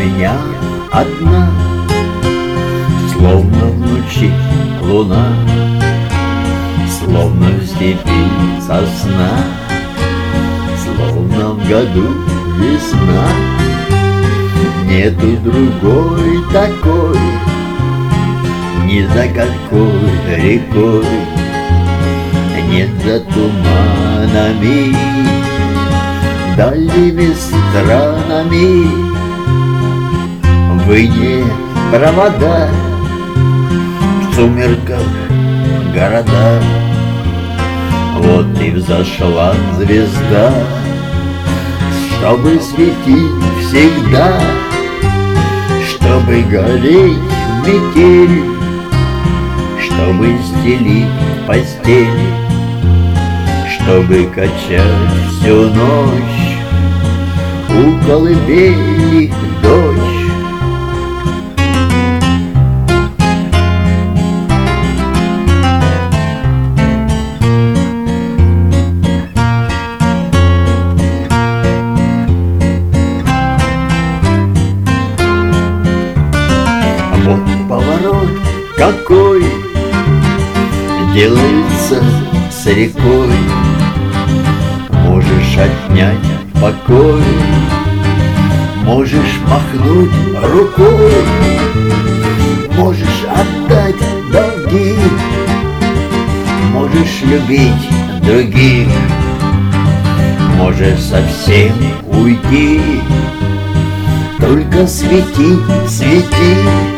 меня одна, словно в ночи луна, словно в степи сосна, словно в году весна. Нету другой такой, ни за какой рекой, нет за туманами, дальними странами. Вы не провода, в сумерках города. Вот и взошла звезда, чтобы светить всегда, чтобы гореть в метели, чтобы стелить постели, чтобы качать всю ночь у колыбели дочь. Вот поворот какой делается с рекой. Можешь отнять покой, можешь махнуть рукой, можешь отдать долги, можешь любить других, можешь совсем уйти. Только свети, свети.